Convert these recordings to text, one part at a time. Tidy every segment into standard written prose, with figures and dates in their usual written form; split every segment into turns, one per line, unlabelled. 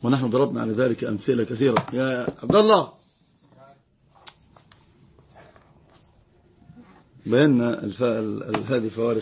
ونحن ضربنا على ذلك أمثلة كثيرة. يا عبد الله بينا هذه فوارق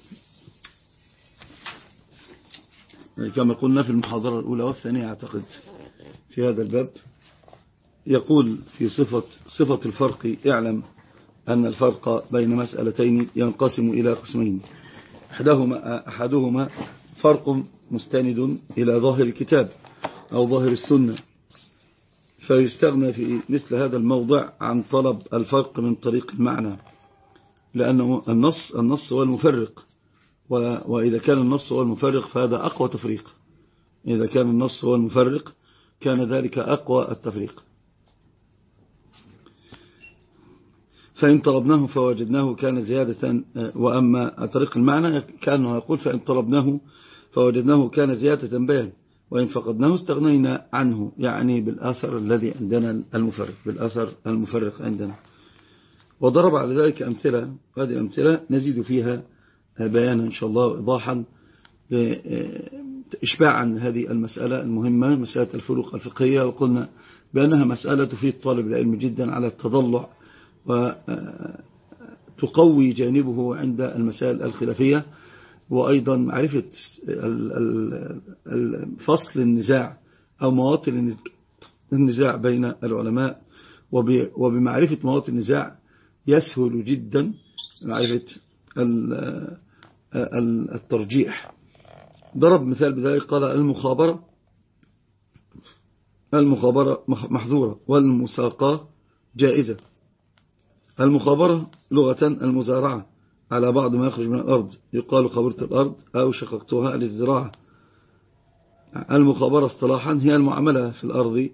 كما قلنا في المحاضرة الأولى والثانية أعتقد في هذا الباب. يقول في صفة الفرق: اعلم أن الفرق بين مسألتين ينقسم إلى قسمين، أحدهما فرق مستند إلى ظاهر الكتاب أو ظاهر السنة، فيستغنى في مثل هذا الموضع عن طلب الفرق من طريق المعنى، لأنه النص هو المفرق، وإذا كان النص هو المفرق فهذا أقوى تفريق. إذا كان النص هو المفرق كان ذلك أقوى التفريق. فإن طلبناه فوجدناه كان زيادة، وأما طريق المعنى كأنه يقول: فإن طلبناه فوجدناه كان زيادة بيان، وإن فقدناه استغنينا عنه، يعني بالآثر الذي عندنا المفرق، بالآثر المفرق عندنا. وضرب على ذلك أمثلة، هذه أمثلة نزيد فيها بيانا إن شاء الله وإيضاحا إشباعا هذه المسألة المهمة، مسألة الفروق الفقهية. وقلنا بأنها مسألة تفيد طالب العلم جدا على التضلع وتقوي جانبه عند المسائل الخلافية، وأيضا معرفة فصل النزاع أو مواطن النزاع بين العلماء. وبمعرفة مواطن النزاع يسهل جدا معرفة الترجيح. ضرب مثال بذلك قال: المخابرة محظورة والمساقة جائزة. المخابرة لغة المزارعة على بعض ما يخرج من الأرض، يقال خبرت الأرض أو شققتها للزراعة. المخابرة اصطلاحا هي المعاملة في الأرض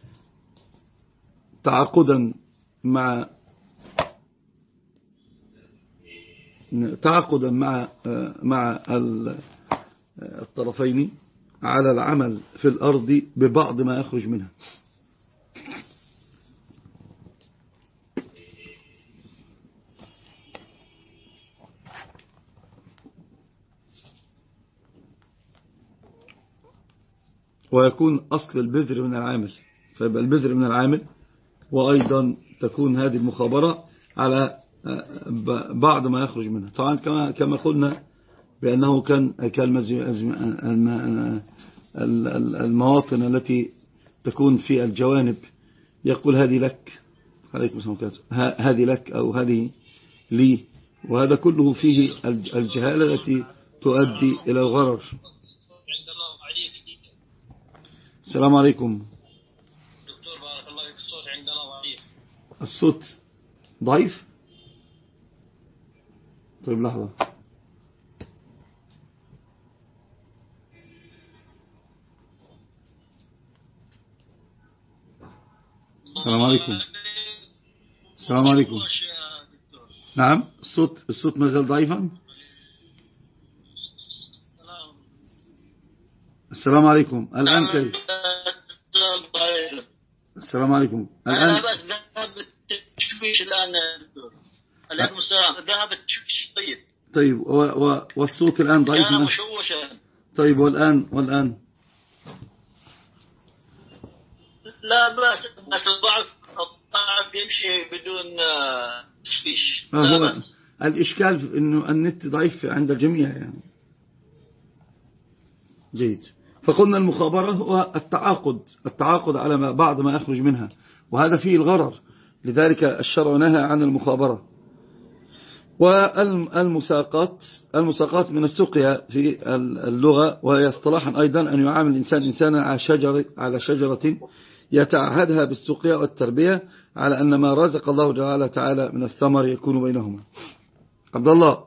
تعاقدا مع الطرفين على العمل في الأرض ببعض ما يخرج منها. ويكون أصل البذر من العامل، فيبقى البذر من العامل، وأيضا تكون هذه المخابرة على بعض ما يخرج منها. طبعا كما قلنا بأنه كان المواطن التي تكون في الجوانب يقول: هذه لك، عليكم السلام عليكم، هذه لك أو هذه لي، وهذا كله فيه الجهالة التي تؤدي إلى الغرر. السلام عليكم.
دكتور بارك الله فيك، الصوت عندنا ضعيف.
الصوت ضعيف؟ طيب لحظة. السلام عليكم. السلام عليكم. نعم، الصوت ما زال ضعيفا. السلام عليكم. الآن كيف؟ السلام عليكم. الآن
بس ذهب التشويش الآن. عليكم السلام. ذهب التشويش.
طيب والصوت الآن ضعيف.
كان مشوشا.
طيب والآن
لا بس الضعف يمشي بدون تشويش.
هو الإشكال إنه النت ضعيف عند الجميع يعني. جيد. فقلنا المخابرة هو التعاقد على بعض ما يخرج منها، وهذا فيه الغرر، لذلك الشرع نهى عن المخابرة. والمساقات من السقيا في اللغة، وهي اصطلاحا أيضا أن يعامل الإنسان إنسانا على شجرة يتعهدها بالسقيا والتربية، على أن ما رزق الله تعالى من الثمر يكون بينهما. عبد الله.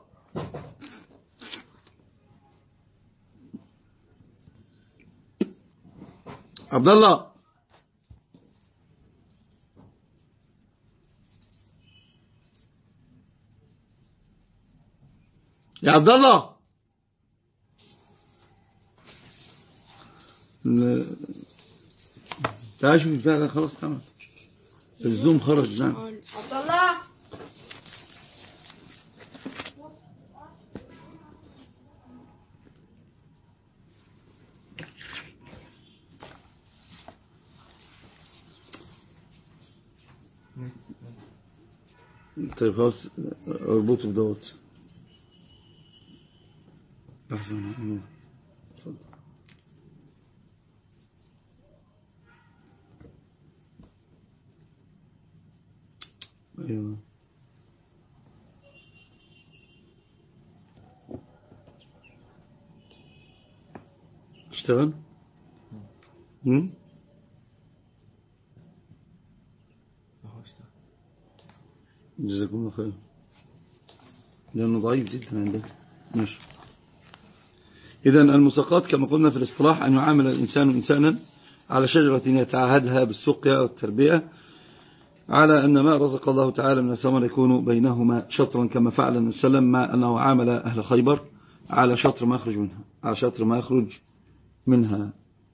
عبد الله. يا عبد الله. تعال شوف بتاع خلاص تمام. الزوم خرج. نعم.
عبد الله.
طيب خلاص اربطه بدوت. لحظة اتفضل. ايوه اشتغل. جزاكم الله خير لأنه ضعيف جدا عندك. ماشي. إذن المساقات كما قلنا في الاصطلاح أن يعامل الإنسان إنسانا على شجرة يتعاهدها بالسقيا والتربية على أن ما رزق الله تعالى من الثمر يكون بينهما شطرا كما فعل النبي صلى الله عليه وسلم مع أنه عامل أهل خيبر على شطر ما يخرج منها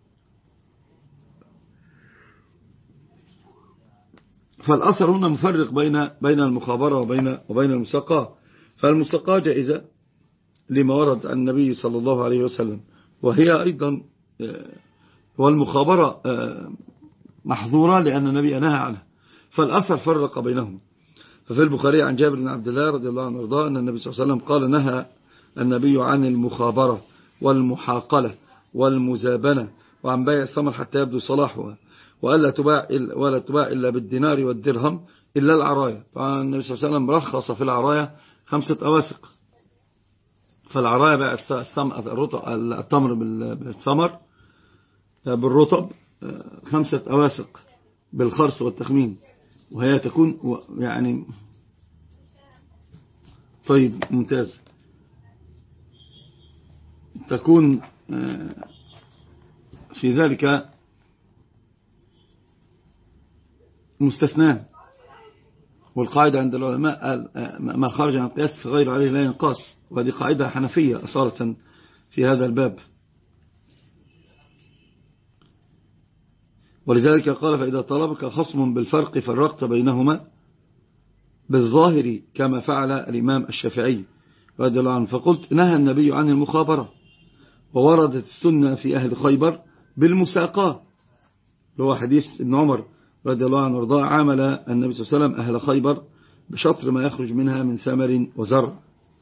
فالأثر هنا مفرق بين المخابرة وبين المساقاة. فالمساقاة جائزة لما ورد عن النبي صلى الله عليه وسلم وهي أيضا والمخابرة محظورة لأن النبي نهى عنها. فالأثر فرق بينهم. ففي البخاري عن جابر بن عبد الله رضي الله عنه وارضاه أن النبي صلى الله عليه وسلم قال نهى النبي عن المخابرة والمحاقلة والمزابنة وعن بيع الثمر حتى يبدو صلاحها ولا تباع إلا بالدينار والدرهم إلا العراية. فالنبي صلى الله عليه وسلم رخص في العراية 5 أواسق. فالعراية بيع التمر بالثمر بالرطب 5 أواسق بالخرص والتخمين وهي تكون يعني طيب ممتاز تكون في ذلك مستثنى. والقاعدة عند العلماء ما خرج عن القياس فغير عليه لا ينقاس وهذه قاعدة حنفية أصالة في هذا الباب. ولذلك قال فإذا طلبك خصم بالفرق فرقت بينهما بالظاهر كما فعل الإمام الشافعي رضي الله عنه. فقلت نهى النبي عن المخابرة ووردت السنة في أهل خيبر بالمساقاة اللي هو حديث ابن عمر رضي الله عنه وارضاه عامل النبي صلى الله عليه وسلم أهل خيبر بشطر ما يخرج منها من ثمر وزرع.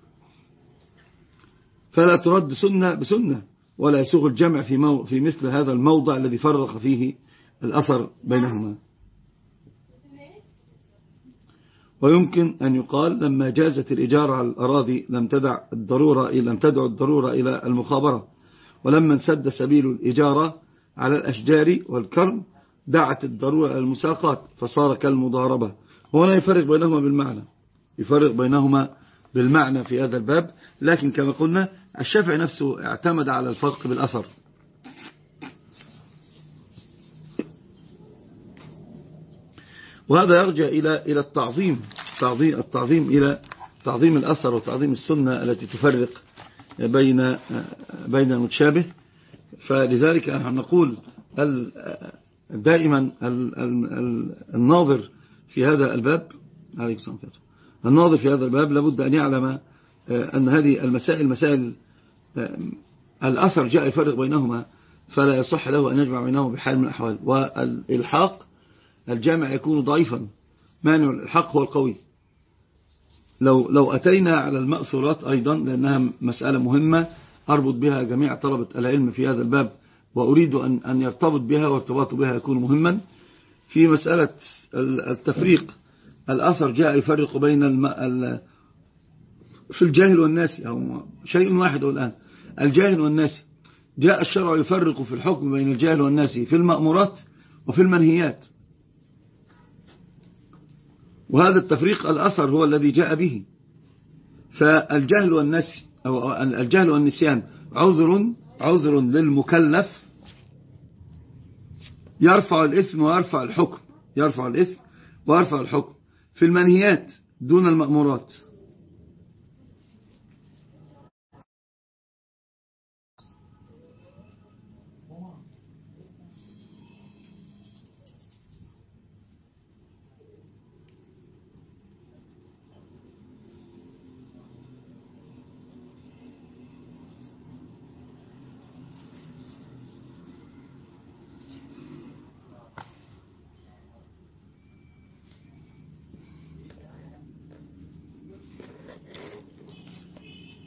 فلا ترد سنة بسنة ولا يسوغ الجمع في مثل هذا الموضع الذي فرق فيه الأثر بينهما. ويمكن أن يقال لما جازت الإجارة على الأراضي لم تدع الضرورة إلى المخابرة ولما انسد سبيل الإجارة على الأشجار والكرم دعت الضرورة إلى المساقات فصار كالمضاربة. هنا يفرق بينهما بالمعنى في هذا الباب. لكن كما قلنا الشافعي نفسه اعتمد على الفرق بالأثر. وهذا يرجع إلى التعظيم إلى تعظيم الأثر وتعظيم السنة التي تفرق بين المتشابه. فلذلك نقول دائما الناظر في هذا الباب لابد أن يعلم أن هذه المسائل الأثر جاء يفرق بينهما فلا يصح له أن يجمع بينهما بحال من الأحوال. والإلحاق الجامع يكون ضعيفا مانع الحق هو القوي. لو أتينا على المأثورات أيضا لأنها مسألة مهمة أربط بها جميع طلبة العلم في هذا الباب وأريد أن يرتبط بها وارتباط بها يكون مهما في مسألة التفريق. الأثر جاء يفرق بين في الجاهل والناس أو شيء واحد الآن الجاهل والناس. جاء الشرع يفرق في الحكم بين الجاهل والناس في المأمورات وفي المنهيات. وهذا التفريق الأثر هو الذي جاء به. فالجهل والنسي أو الجهل والنسيان عذر للمكلف يرفع الإثم ويرفع الحكم في المنهيات دون المأمورات.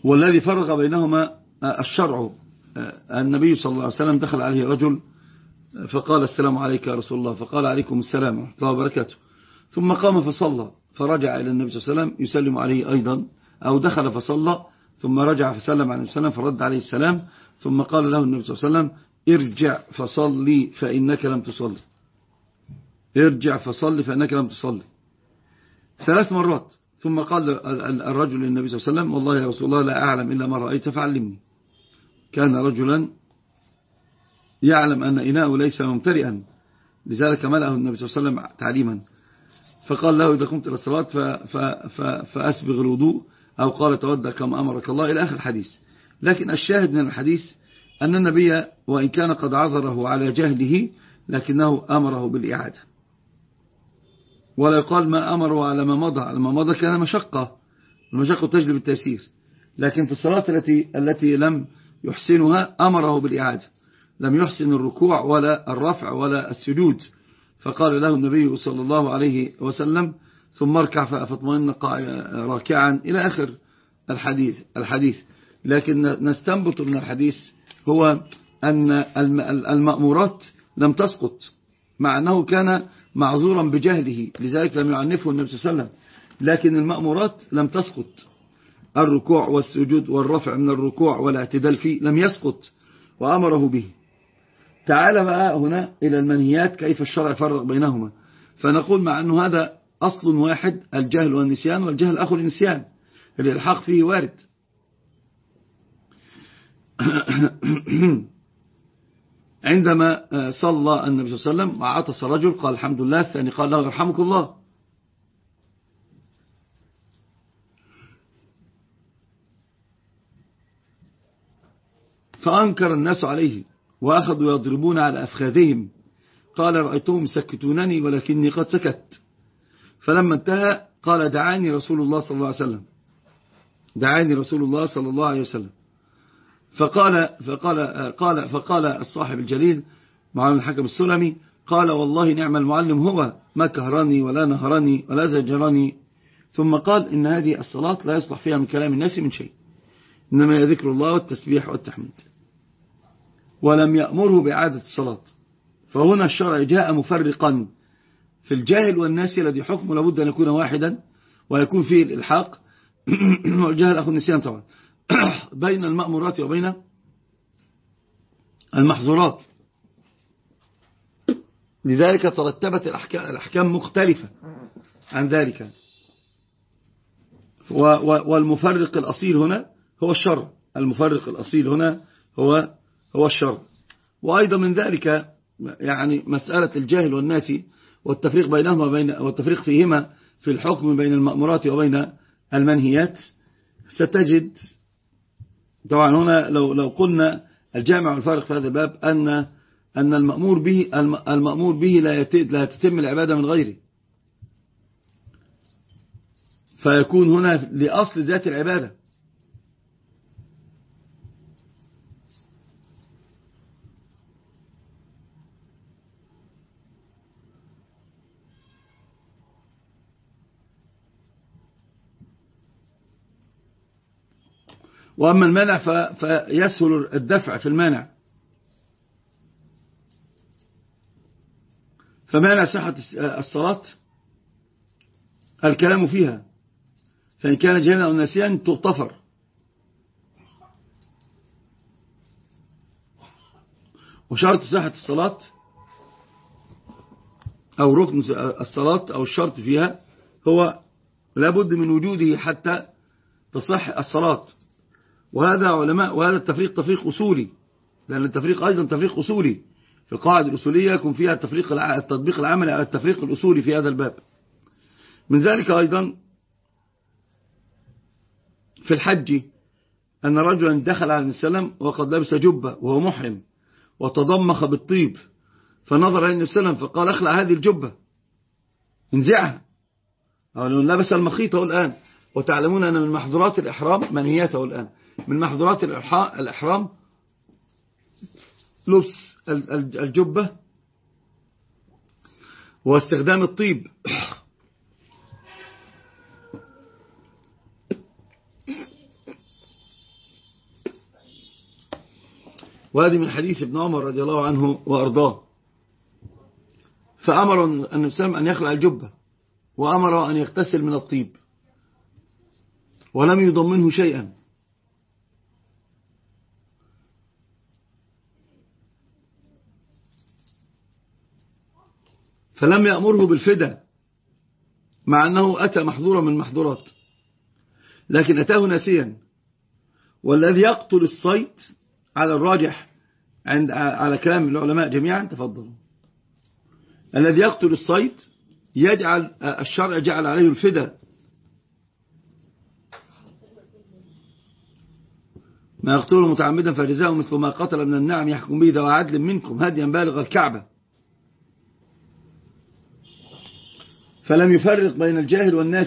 والذي فرق بينهما الشرع. النبي صلى الله عليه وسلم دخل عليه رجل فقال السلام عليك يا رسول الله، فقال عليكم السلام ورحمة الله وبركاته، ثم قام فصلى، فرجع إلى النبي صلى الله عليه وسلم يسلم عليه أيضا، أو دخل فصلى ثم رجع فسلم عليه السلام فرد عليه السلام، ثم قال له النبي صلى الله عليه وسلم ارجع فصلي فإنك لم تصلي، ارجع فصلي فإنك لم تصلي 3 مرات. ثم قال الرجل للنبي صلى الله عليه وسلم والله يا رسول الله لا أعلم إلا ما رأيت فعلمني. كان رجلا يعلم أن إناءه ليس ممتلئا، لذلك ملأه النبي صلى الله عليه وسلم تعليما، فقال له إذا قمت إلى الصلاة فأسبغ الوضوء، أو قال تودع كما أمرك الله إلى آخر الحديث. لكن الشاهد من الحديث أن النبي وإن كان قد عذره على جهله لكنه أمره بالإعادة، ولا يقال ما أمره على ما مضى، على ما مضى كان مشقة، المشقة تجلب التيسير، لكن في الصلاة التي لم يحسنها أمره بالإعادة، لم يحسن الركوع ولا الرفع ولا السجود، فقال له النبي صلى الله عليه وسلم ثم اركع فاطمئن راكعا إلى آخر الحديث. لكن نستنبط من الحديث هو أن المأمورات لم تسقط، مع أنه كان معذورا بجهله لذلك لم يعنفه النبي صلى الله عليه وسلم، لكن المأمورات لم تسقط، الركوع والسجود والرفع من الركوع والاعتدال فيه لم يسقط وأمره به. تعال بقى هنا إلى المنهيات كيف الشرع فرق بينهما، فنقول مع أنه هذا أصل واحد، الجهل والنسيان، والجهل أخو النسيان، الإلحاق فيه وارد. عندما صلى النبي صلى الله عليه وسلم وعطس رجل قال الحمد لله، الثاني قال له يرحمك الله، فأنكر الناس عليه وأخذوا يضربون على أفخاذهم، قال رأيتهم يسكتونني ولكني قد سكت. فلما انتهى قال دعاني رسول الله صلى الله عليه وسلم، دعاني رسول الله صلى الله عليه وسلم. فقال الصاحب الجليل معاذ الحكم السلمي قال والله نعم المعلم هو، ما كهرني ولا نهرني ولا زجرني. ثم قال إن هذه الصلاة لا يصلح فيها من كلام الناس من شيء، إنما يذكر الله والتسبيح والتحميد، ولم يأمره بإعادة الصلاة. فهنا الشرع جاء مفرقا في الجاهل والناس الذي حكمه لابد أن يكون واحدا ويكون فيه الإلحاق والجهل أخو النسيان طبعا بين المأمورات وبين المحظورات. لذلك ترتبت الأحكام مختلفة عن ذلك، والمفرق الأصيل هنا هو الشرع، المفرق الأصيل هنا هو الشرع. وأيضا من ذلك يعني مسألة الجاهل والناس والتفريق بينهما والتفريق فيهما في الحكم بين المأمورات وبين المنهيات. ستجد طبعا هنا لو قلنا الجامع والفارق في هذا الباب أن المأمور به لا تتم العبادة من غيره، فيكون هنا لأصل ذات العبادة. وأما المانع فيسهل الدفع في المانع، فمانع صحة الصلاة الكلام فيها، فإن كان جهلا أو نسيان تغتفر. وشرط صحة الصلاة أو ركن الصلاة أو الشرط فيها هو لابد من وجوده حتى تصح الصلاة. وهذا علماء، وهذا التفريق تفريق أصولي، لأن التفريق أيضا تفريق أصولي في القاعدة الأصولية يكون فيها التطبيق العملي على التفريق الأصولي في هذا الباب. من ذلك أيضا في الحج أن رجلا دخل على النبي صلى الله عليه وسلم وقد لبس جبة وهو محرم وتضمخ بالطيب، فنظر إلى النبي صلى الله عليه وسلم فقال اخلع هذه الجبة، انزعها، أو لبس المخيطة الآن. وتعلمون أن من محظورات الإحرام منهياته الآن، من محظورات الإحرام لبس الجبة واستخدام الطيب. وهذه من حديث ابن عمر رضي الله عنه وأرضاه. فأمر النبي صلى الله عليه وسلم أن يخلع الجبة، وأمر أن يغتسل من الطيب، ولم يضمنه شيئا. فلم يأمره بالفدى، مع أنه أتى محظورا من المحظورات، لكن أتاه ناسيا. والذي يقتل الصيد على الراجح على كلام العلماء جميعا، تفضلوا، الذي يقتل الصيد يجعل الشرع جعل عليه الفدى. ما يقتله متعمدا فجزاؤه مثل ما قتل من النعم يحكم به ذو عدل منكم هديا بالغ الكعبة. فلم يفرق بين الجاهل والناس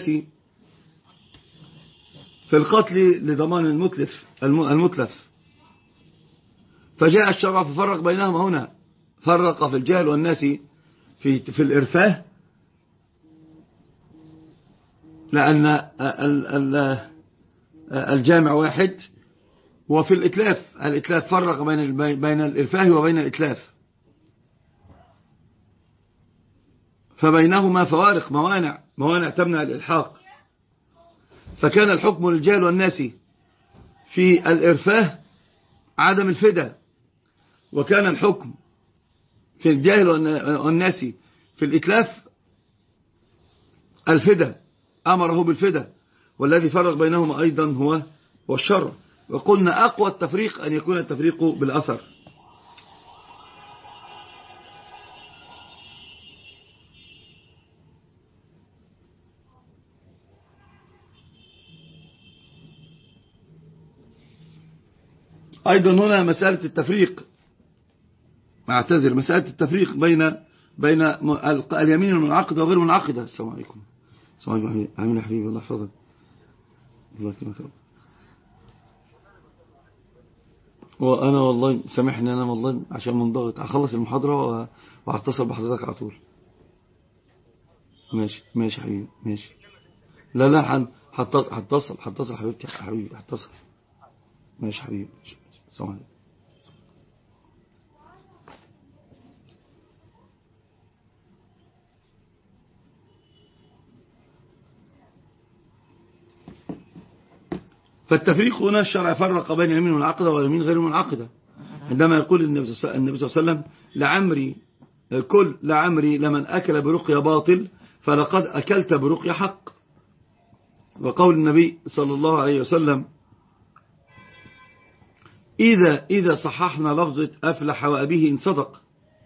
في القتل لضمان المتلف، فجاء الشرع ففرق بينهم هنا، فرق في الجاهل والناس في الإرفاه، لأن الجامع واحد، وفي الإتلاف فرق بين الإرفاه وبين الإتلاف، فبينهما فوارق موانع تمنع الإلحاق. فكان الحكم للجاهل والناس في الإرفاه عدم الفدى، وكان الحكم في الجاهل والناس في الإتلاف الفدى، أمره بالفدى، والذي فرق بينهما أيضا هو الشرع. وقلنا أقوى التفريق أن يكون التفريق بالأثر. أيضا هنا مسألة التفريق، أعتذر، مسألة التفريق بين اليمين المنعقدة وغير منعقدة. السلام عليكم. السلام عليكم. عامل يا حبيبي، الله يحفظك، الله يكرمك. وأنا والله سامحني، أنا والله عشان منضغط هخلص المحاضرة وهتصل بحضرتك على طول. ماشي حبيبي، ماشي. لا هتصل حبيبتي، هتصل. ماشي حبيبي، السلام عليكم. فالتفريق هنا الشرع فرق بين اليمين المنعقدة واليمين غير المنعقدة، عندما يقول النبي صلى الله عليه وسلم لعمري لمن أكل برقية باطل فلقد أكلت برقية حق. وقول النبي صلى الله عليه وسلم إذا صححنا لفظة أفلح وأبيه إن صدق،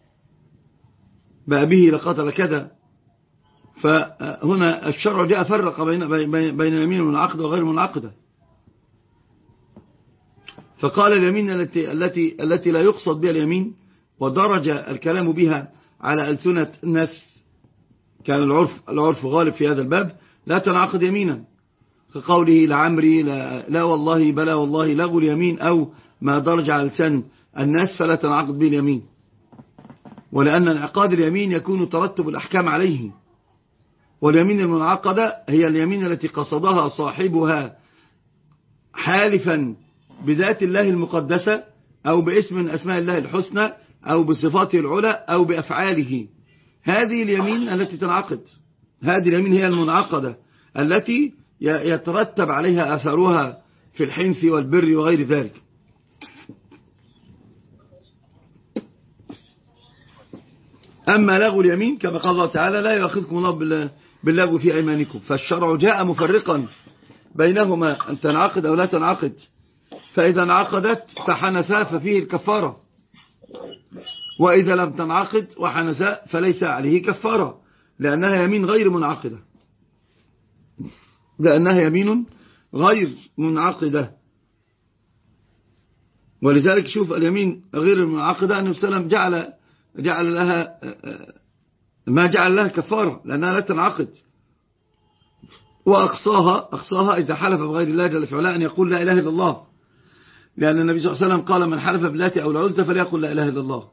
بأبيه لقتل كذا. فهنا الشرع جاء فرق بين اليمين المنعقدة وغير المنعقدة، فقال اليمين التي لا يقصد بها اليمين، ودرج الكلام بها على ألسنة الناس، كان العرف غالب في هذا الباب، لا تنعقد يمينا، كقوله لعمري لا والله بلا والله لغو اليمين، أو ما درج على لسان الناس فلا تنعقد به اليمين. ولأن انعقاد اليمين يكون ترتب الأحكام عليه، واليمين المنعقدة هي اليمين التي قصدها صاحبها حالفا بذات الله المقدسة، أو باسم من أسماء الله الحسنى، أو بصفاته العلى، أو بأفعاله. هذه اليمين التي تنعقد، هذه اليمين هي المنعقدة التي يترتب عليها أثرها في الحنث والبر وغير ذلك. أما لغو اليمين كما قال الله تعالى لا يؤاخذكم الله باللغو في أيمانكم، فالشرع جاء مفرقا بينهما أن تنعقد أو لا تنعقد. فإذا انعقدت فحنثا ففيه الكفارة، وإذا لم تنعقد وحنثا فليس عليه كفارة، لأنها يمين غير منعقدة، لأنها يمين غير منعقدة. ولذلك شوف اليمين غير المنعقدة النبي صلى الله عليه وسلم جعل لها ما جعل لها كفارة، لأنها لا تنعقد. وأقصاها إذا حلف بغير الله جل في علاه أن يقول لا إله إلا الله، لأن النبي صلى الله عليه وسلم قال من حلف باللات أو العزى فليقل لا إله إلا الله.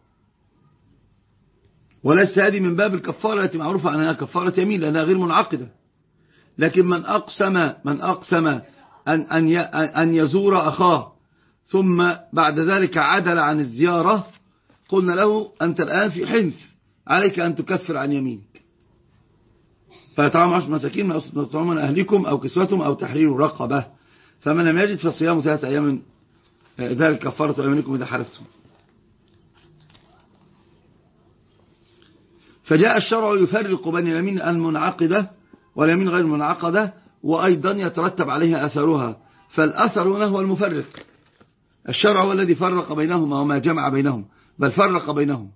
وليس هذه من باب الكفارة التي معروفة أنها كفارة يمين، لأنها غير منعقدة. لكن من أقسم أن يزور أخاه ثم بعد ذلك عدل عن الزيارة، قلنا له أنت الآن في حنث، عليك أن تكفر عن يمينك، فيطعم 10 مساكين ما تطعمون أهلكم أو كسوتهم أو تحرير رقبة، فمن لم يجد فصيام 3 أيام ذلك كفارة أيمانكم إذا حلفتم. فجاء الشرع يفرق بين اليمين المنعقدة واليمين غير المنعقدة، وأيضا يترتب عليها أثرها، فالأثر هنا هو المفرق. الشرع هو الذي فرق بينهما وما جمع بينهم، بل فرق بينهم.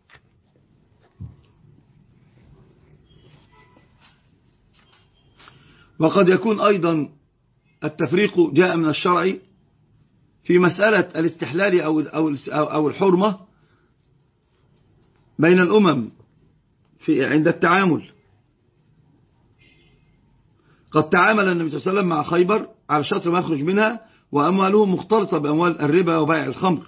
وقد يكون أيضا التفريق جاء من الشرع في مسألة الاستحلال أو الحرمة بين الأمم عند التعامل. قد تعامل النبي صلى الله عليه وسلم مع خيبر على شطر ما يخرج منها، وأموالهم مختلطة بأموال الربا وبيع الخمر،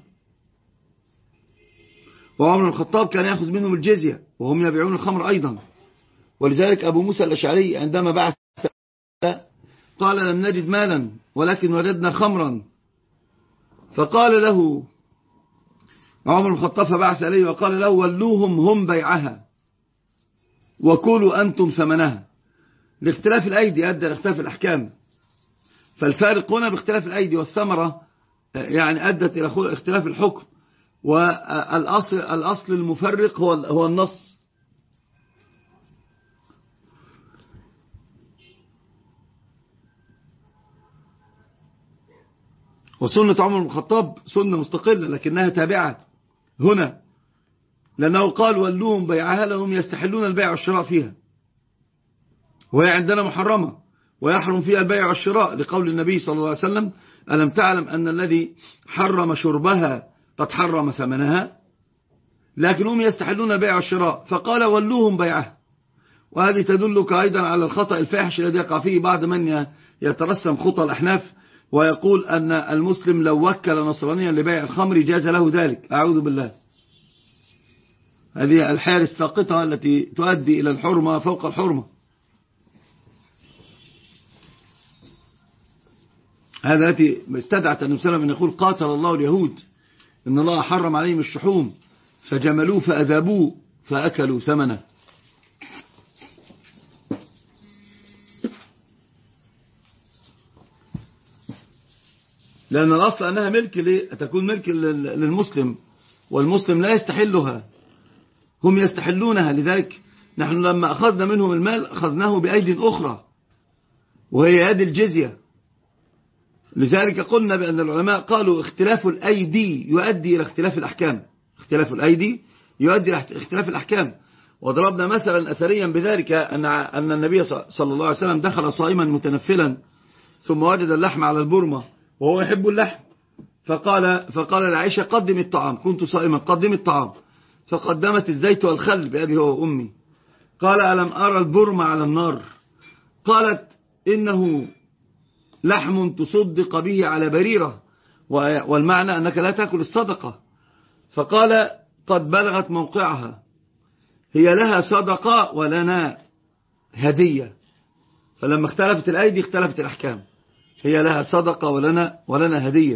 وعمر بن الخطاب كان يأخذ منهم الجزية وهم يبيعون الخمر أيضا. ولذلك أبو موسى الأشعري عندما بعث قال لم نجد مالا ولكن وجدنا خمرا، فقال له عمر بن الخطاب فبعث إليه وقال له ولوهم هم بيعها وكلوا أنتم ثمنها. لاختلاف الأيدي أدى لاختلاف الأحكام، فالفارق هنا باختلاف الأيدي والثمرة يعني أدت إلى اختلاف الحكم، والأصل المفرق هو النص. وسنة عمر بن الخطاب سنة مستقلة لكنها تابعة هنا، لأنه قال ولوهم بيعها لهم يستحلون البيع والشراء فيها، وهي عندنا محرمة ويحرم فيها البيع والشراء، لقول النبي صلى الله عليه وسلم ألم تعلم أن الذي حرم شربها قد حرم ثمنها، لكن هم يستحلون البيع والشراء، فقال ولوهم بيعها. وهذه تدلك أيضا على الخطأ الفاحش الذي يقع فيه بعض من يترسم خطى الأحناف ويقول أن المسلم لو وكل نصرانيا لبيع الخمر جاز له ذلك. أعوذ بالله، هذه الحيل الساقطة التي تؤدي إلى الحرمة فوق الحرمة. هذا التي استدعت النبي صلى الله عليه وسلم أن يقول قاتل الله اليهود إن الله حرم عليهم الشحوم فجملوه فأذابوه فأكلوا ثمنه. لأن الأصل أنها ملك تكون ملك للمسلم، والمسلم لا يستحلها، هم يستحلونها. لذلك نحن لما أخذنا منهم المال أخذناه بأيدي أخرى وهي يد الجزية. لذلك قلنا بأن العلماء قالوا اختلاف الأيدي يؤدي إلى اختلاف الأحكام، اختلاف الأيدي يؤدي إلى اختلاف الأحكام. وضربنا مثلا أثريا بذلك أن النبي صلى الله عليه وسلم دخل صائما متنفلا ثم وجد اللحم على البرمة وهو يحب اللحم، فقال لعائشة قدم الطعام، كنت صائما قدم الطعام، فقدمت الزيت والخل بأبي هو وأمي. قال ألم أرى البرمة على النار؟ قالت إنه لحم تصدق به على بريرة، والمعنى أنك لا تأكل الصدقة. فقال قد بلغت موقعها، هي لها صدقة ولنا هدية. فلما اختلفت الأيدي اختلفت الأحكام، هي لها صدقة ولنا هدية.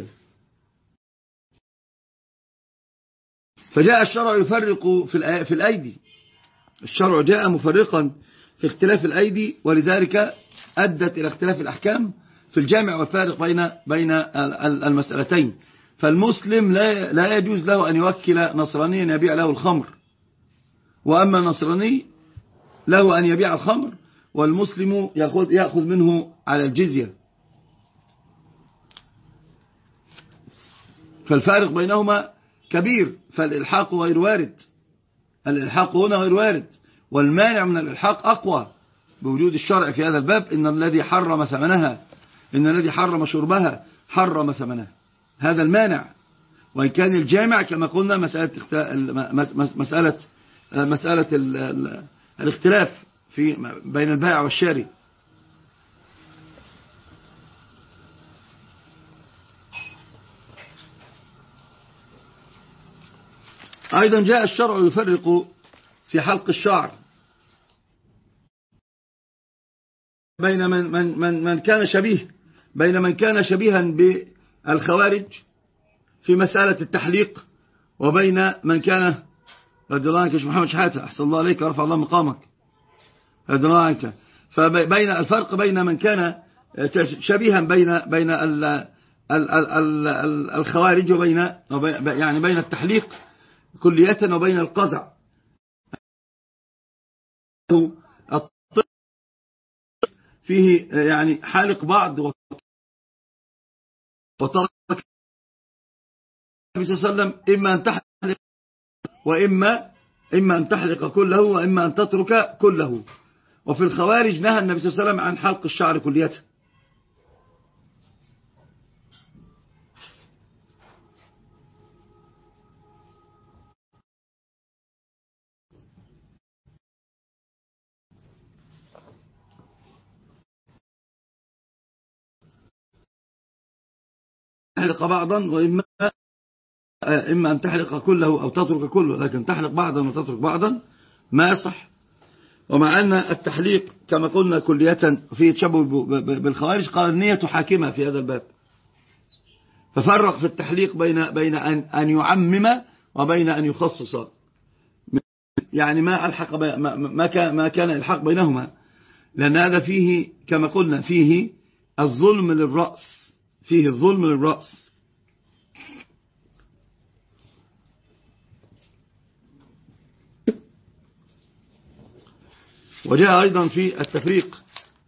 فجاء الشرع يفرق في الأيدي، الشرع جاء مفرقا في اختلاف الأيدي، ولذلك أدت إلى اختلاف الأحكام في الجامع والفارق بين المسألتين. فالمسلم لا يجوز له أن يوكل نصرانيا يبيع له الخمر، وأما النصراني له أن يبيع الخمر، والمسلم يأخذ منه على الجزية. فالفارق بينهما كبير، فالإلحاق غير وارد، الإلحاق هنا غير وارد، والمانع من الإلحاق أقوى بوجود الشرع في هذا الباب. إن الذي حرم ثمنها، إن الذي حرم شربها حرم ثمنها، هذا المانع. وإن كان الجامع كما قلنا مسألة الاختلاف بين البائع والشاري. أيضا جاء الشرع يفرق في حلق الشعر بين من كان شبيها بالخوارج في مسألة التحليق وبين من كان رضي الله عنك يا شيخ محمد شحاتة أحسن الله عليك ورفع الله مقامك رضي الله عنك. فبين الفرق بين من كان شبيها بين الخوارج وبين يعني بين التحليق كلية وبين القزع. فيه يعني حالق بعض وطلق النبي صلى الله عليه وسلم إما أن تحلق وإما أن تحلق كله وإما أن تترك كله. وفي الخوارج نهى النبي صلى الله عليه وسلم عن حلق الشعر كلية. تحلق بعضا وإما أن تحلق كله أو تترك كله، لكن تحلق بعضا وتترك بعضا ما يصح. ومع أن التحليق كما قلنا كلية فيه تشبه بالخوارج، قال النية حاكمة في هذا الباب، ففرق في التحليق بين أن يعمم وبين أن يخصص، يعني ما كان الحق بينهما، لأن هذا فيه كما قلنا فيه الظلم للرأس، فيه الظلم للرأس. وجاء أيضا في التفريق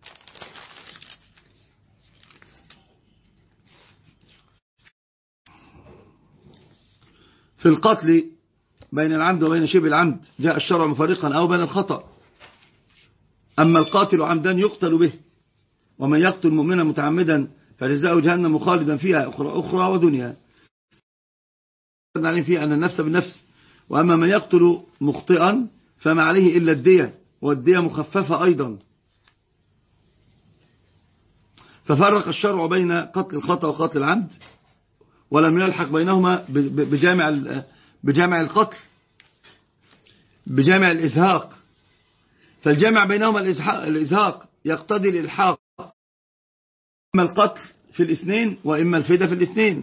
في القتل بين العمد وبين شبه العمد، جاء الشرع مفرقا، أو بين الخطأ. أما القاتل عمدا يقتل به، ومن يقتل مؤمنا متعمدا فجزاؤه جهنم خالدا فيها أخرى ودنيا، نعلم فيها أن النفس بالنفس. وأما من يقتل مخطئا فما عليه إلا الدية، والدية مخففة أيضا. ففرق الشرع بين قتل الخطأ وقتل العمد، ولم يلحق بينهما بجامع القتل، بجامع الإزهاق. فالجامع بينهما الإزهاق يقتضي الإلحاق، إما القتل في الاثنين وإما الفداء في الاثنين،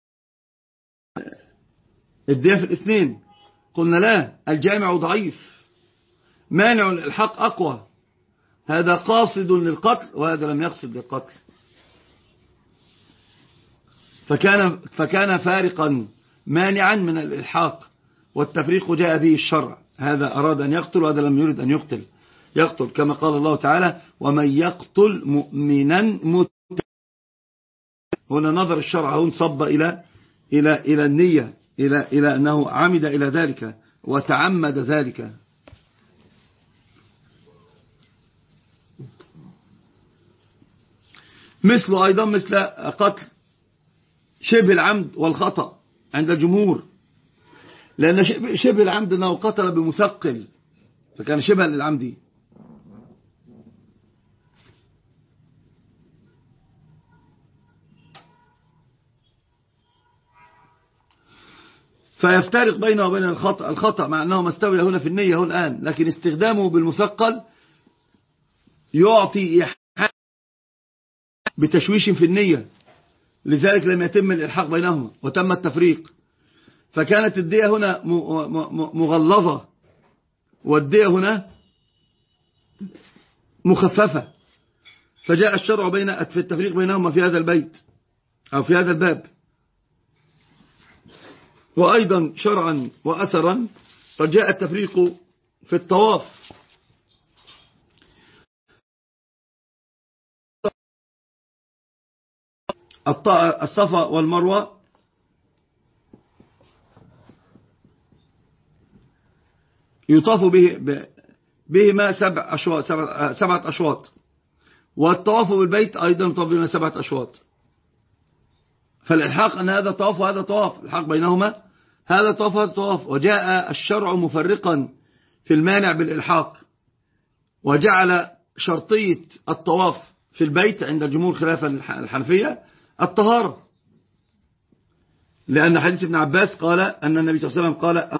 الدية في الاثنين. قلنا لا، الجامع ضعيف، مانع الإلحاق أقوى، هذا قاصد للقتل وهذا لم يقصد للقتل، فكان فارقا مانعا من الإلحاق، والتفريق جاء به الشرع، هذا أراد أن يقتل وهذا لم يرد أن يقتل، كما قال الله تعالى ومن يقتل مؤمنا هنا نظر الشرع، هنا صب إلى النية، إلى أنه عمد إلى ذلك وتعمد ذلك. مثل أيضا مثل قتل شبه العمد والخطأ عند الجمهور، لأن شبه العمد أنه قتل بمثقل فكان شبه للعمد. فيفترق بينه وبين الخطأ مع أنه ما استوي هنا في النية هو الآن، لكن استخدامه بالمثقل يعطي بتشويش في النية، لذلك لم يتم الإلحاق بينهما وتم التفريق. فكانت الدية هنا مغلظة والدية هنا مخففة، فجاء الشرع في التفريق بينهما في هذا البيت أو في هذا الباب. وأيضا شرعا وأثرا قد جاء التفريق في الطواف، الصفا والمروة يطاف بهما 7 أشواط، والطواف بالبيت أيضا يطاف بهما 7 أشواط. فالإلحاق أن هذا طواف وهذا طواف، الحق بينهما هذا طواف وهذا طواف. وجاء الشرع مفرقا في المانع بالإلحاق، وجعل شرطية الطواف في البيت عند الجمهور خلافا الحنفية الطهارة، لأن حديث ابن عباس قال أن النبي صلى الله عليه وسلم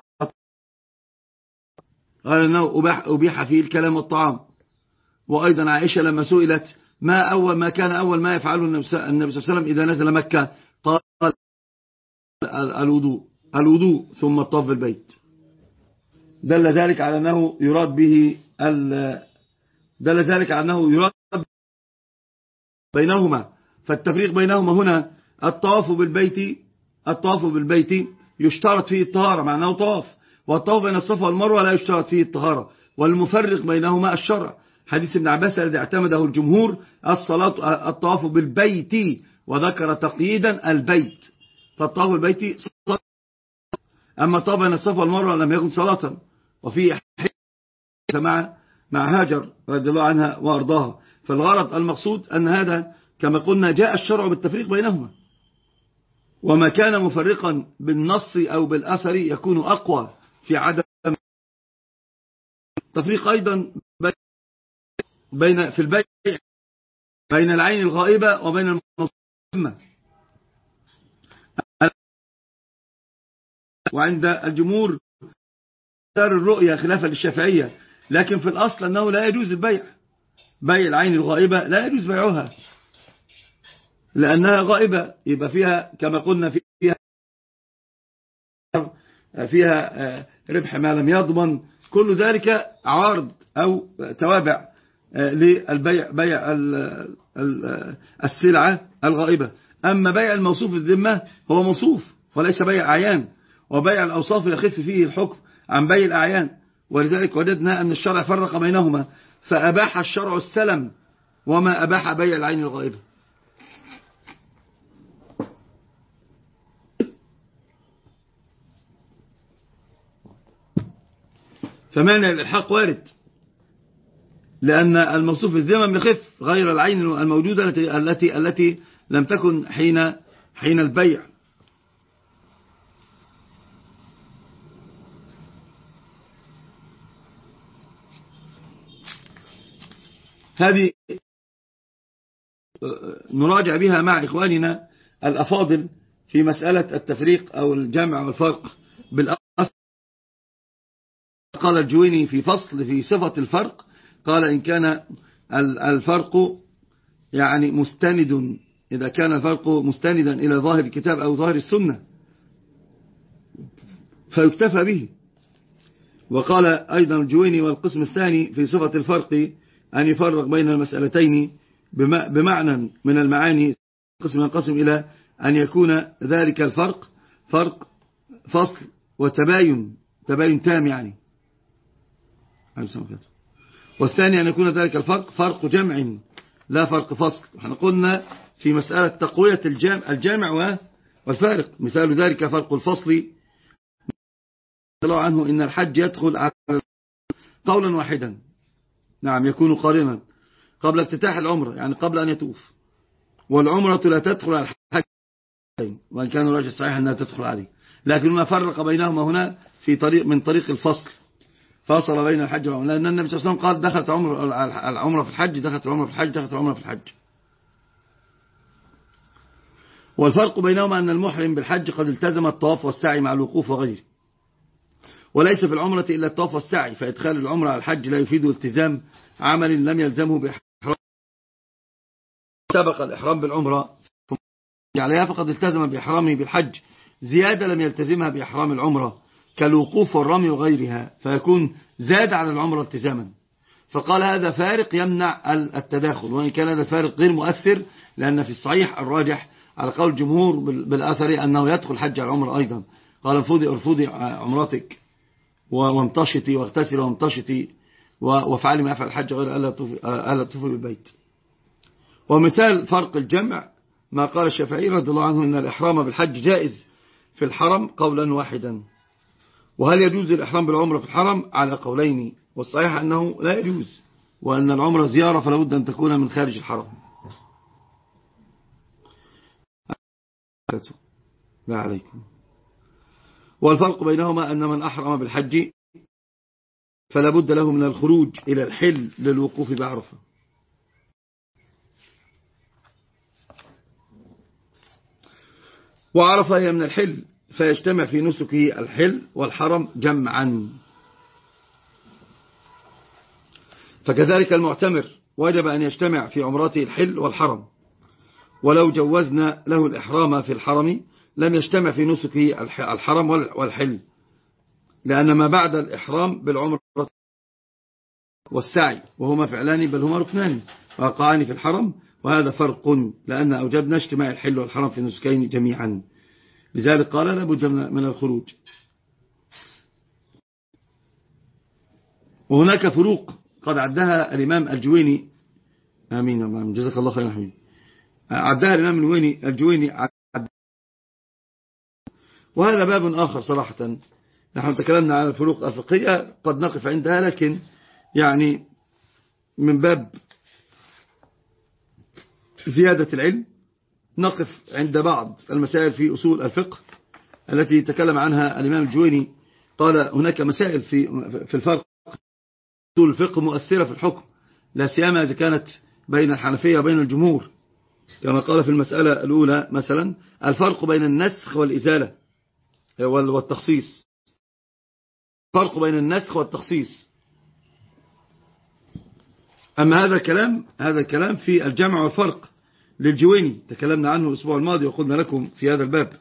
قال أنه أبيح فيه الكلام والطعام. وأيضا عائشة لما سئلت ما كان أول ما يفعله النبي صلى الله عليه وسلم إذا نزل مكة، قال الوضوء ثم الطواف بالبيت. دل ذلك على أنه يراد بينهما. فالتفريق بينهما هنا الطواف بالبيت يشترط فيه الطهارة مع أنه طواف، والطواف بين الصفا والمروة لا يشترط فيه الطهارة، والمفرق بينهما الشرع. حديث ابن عباس الذي اعتمده الجمهور الطواف بالبيت، وذكر تقييدا البيت، فالطواف بالبيت صلاة، أما الطواف بين الصفا والمروة لم يكن صلاة. وفي مع هاجر رضي الله عنها وأرضاها. فالغرض المقصود أن هذا كما قلنا جاء الشرع بالتفريق بينهما، وما كان مفرقا بالنص أو بالأثر يكون أقوى في عدم تفريق. أيضا في البيع بين العين الغائبة وبين المصمة، وعند الجمهور دار الرؤية خلافا للشافعية، لكن في الأصل أنه لا يجوز بيع العين الغائبة، لا يجوز بيعها لأنها غائبة، يبقى فيها كما قلنا فيها ربح ما لم يضمن، كل ذلك عارض أو توابع للبيع، بيع السلعة الغائبة. أما بيع الموصوف بالذمة هو موصوف وليس بيع أعيان، وبيع الأوصاف يخف فيه الحكم عن بيع الأعيان، ولذلك وجدنا أن الشرع فرق بينهما، فأباح الشرع السلم وما أباح بيع العين الغائبة. فمانع الإلحاق وارد، لأن الموصوف بالذمم يخف غير العين الموجودة التي لم تكن حين البيع. هذه نراجع بها مع إخواننا الأفاضل في مسألة التفريق أو الجمع والفرق بالأثر. قال الجويني في فصل في صفة الفرق، قال إن كان الفرق يعني مستند، إذا كان الفرق مستندا إلى ظاهر الكتاب أو ظاهر السنة فيكتفى به. وقال أيضا الجويني والقسم الثاني في صفة الفرق أن يفرق بين المسألتين بمعنى من المعاني، قسم ينقسم إلى أن يكون ذلك الفرق فرق فصل وتباين تام يعني، والثاني أن يكون ذلك الفرق فرق جمع لا فرق فصل. احنا قلنا في مسألة تقوية الجامع والفارق، مثال ذلك فرق الفصل الله عنه إن الحج يدخل على قولا واحدا، نعم يكون قارنا قبل افتتاح العمرة يعني قبل أن يطوف، والعمرة لا تدخل على الحج وإن كان الراجح صحيح أنها تدخل عليه، لكننا فرق بينهما هنا في من طريق الفصل، فاصل بين الحج والعمرة، لأن النبي صلى الله عليه وسلم قال دخلت العمرة في الحج، دخلت العمرة في الحج، دخلت العمرة في الحج. والفرق بينهما أن المحرم بالحج قد التزم الطواف والسعي مع الوقوف وغيره، وليس في العمرة إلا الطواف والسعي، فإدخال العمرة على الحج لا يفيد التزام عمل لم يلزمه بإحرام سبق الإحرام بالعمرة عليها، فقد التزم بإحرامه بالحج زيادة لم يلتزمها بإحرام العمرة كالوقوف والرمي وغيرها، فيكون زاد على العمرة التزاما. فقال هذا فارق يمنع التداخل، وإن كان هذا الفارق غير مؤثر، لأن في الصحيح الراجح على قول الجمهور بالآثر أنه يدخل حج على العمرة أيضا. قال ارفضي عمرتك وامتشطي واغتسلي وامتشطي وافعلي ما يفعل الحج غير ألا تطوفي بالبيت. ومثال فرق الجمع ما قال الشافعي رضي الله عنه إن الإحرام بالحج جائز في الحرم قولا واحدا. وهل يجوز الإحرام بالعمرة في الحرم؟ على قولين، والصحيح أنه لا يجوز، وأن العمرة زيارة فلا بد أن تكون من خارج الحرم. لا عليكم. والفرق بينهما أن من أحرم بالحج فلا بد له من الخروج إلى الحل للوقوف بعرفة. وعرفة هي من الحل، فيجتمع في نسكه الحل والحرم جمعا. فكذلك المعتمر وجب أن يجتمع في عمرته الحل والحرم، ولو جوزنا له الإحرام في الحرم لم يجتمع في نسكه الحرم والحل، لأن ما بعد الإحرام بالعمرة والسعي وهما فعلان بل هما ركنان وقعان في الحرم، وهذا فرق لأن أوجبنا اجتماع الحل والحرم في النسكين جميعا، لذلك قال لابد من الخروج. وهناك فروق قد عدها الإمام الجويني، آمين يا الله، جزاك الله خيرا حبيبي، عدها الإمام الجويني، وهذا باب آخر صراحة. نحن تكلمنا عن الفروق الفقهية قد نقف عندها، لكن يعني من باب زيادة العلم نقف عند بعض المسائل في أصول الفقه التي تكلم عنها الإمام الجويني. قال هناك مسائل في الفرق أصول الفقه مؤثرة في الحكم، لا سيما إذا كانت بين الحنفية وبين الجمهور، كما قال في المسألة الأولى مثلا الفرق بين النسخ والإزالة والتخصيص، فرق بين النسخ والتخصيص. أما هذا الكلام في الجمع والفرق للجويني تكلمنا عنه الأسبوع الماضي وقلنا لكم في هذا الباب.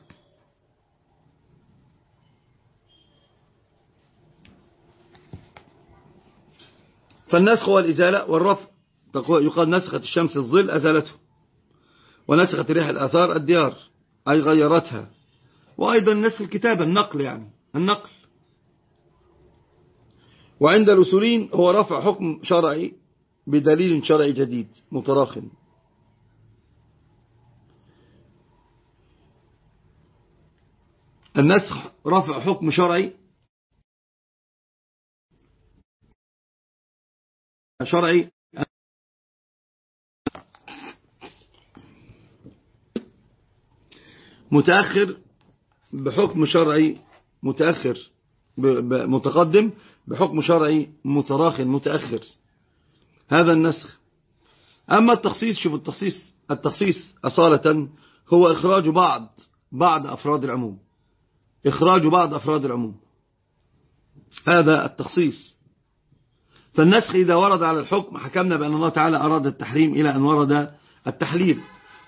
فالنسخ والإزالة والرفع، يقال نسخت الشمس الظل أزالته، ونسخت ريح الآثار الديار أي غيرتها، وأيضا نسخ الكتابة النقل، يعني النقل. وعند الأصولين هو رفع حكم شرعي بدليل شرعي جديد متراخٍ. النسخ رفع حكم شرعي متأخر بحكم شرعي متأخر، متقدم بحكم شرعي متراخٍ متأخر، هذا النسخ. أما التخصيص، شوف التخصيص أصالة هو إخراج بعض أفراد العموم، إخراج بعض أفراد العموم، هذا التخصيص. فالنسخ إذا ورد على الحكم حكمنا بأن الله تعالى أراد التحريم إلى أن ورد التحليل،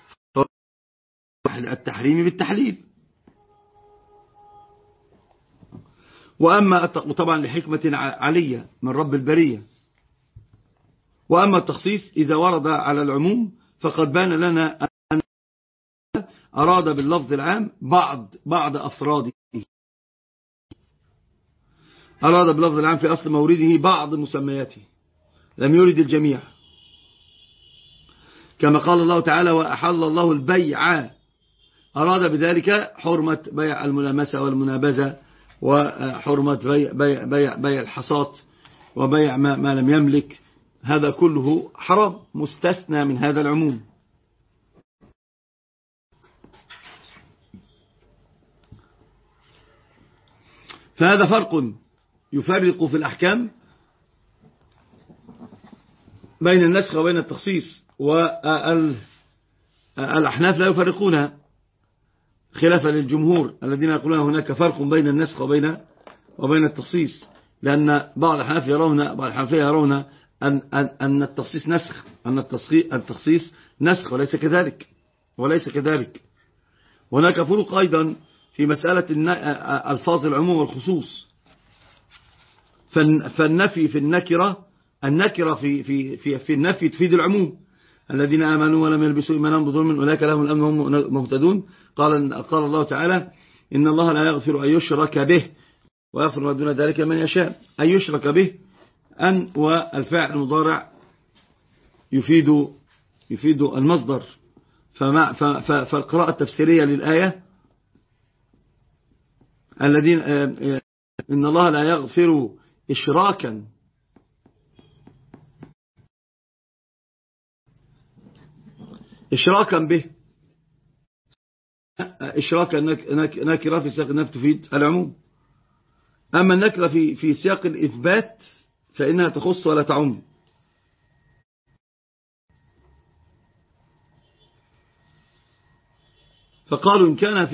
التحريم بالتحليل. وطبعا لحكمة علية من رب البرية. وأما التخصيص إذا ورد على العموم فقد بان لنا أن أراد باللفظ العام بعض أفراده، أراد باللفظ العام في أصل مورده بعض مسمياته، لم يرد الجميع، كما قال الله تعالى وأحل الله البيع، أراد بذلك حرمة بيع الملامسة والمنابذة، وحرمة بيع الحصات، وبيع ما لم يملك، هذا كله حرام مستثنى من هذا العموم. فهذا فرق يفرق في الأحكام بين النسخ وبين التخصيص، والأحناف لا يفرقونها خلافا للجمهور الذين يقولون هناك فرق بين النسخ وبين التخصيص، لأن بعض الحنفية يرون أن التخصيص نسخ، أن التخصيص نسخ وليس كذلك. هناك فروق أيضا في مسألة ألفاظ العموم والخصوص. فالنفي في النكرة في النفي تفيد العموم، الذين آمنوا ولم يلبسوا إيمانهم بظلم أولئك لهم الأمن وهم مهتدون. قال الله تعالى إن الله لا يغفر أن يشرك به ويغفر ما دون ذلك من يشاء. أن يشرك به أن والفاعل المضارع يفيد المصدر. فالقراءة التفسيرية للآية الذين إن الله لا يغفر إشراكا به، إشراكا نكرة في سياق النفي تفيد العموم. أما النكرة في سياق الإثبات فإنها تخص ولا تعم. فقالوا إن كان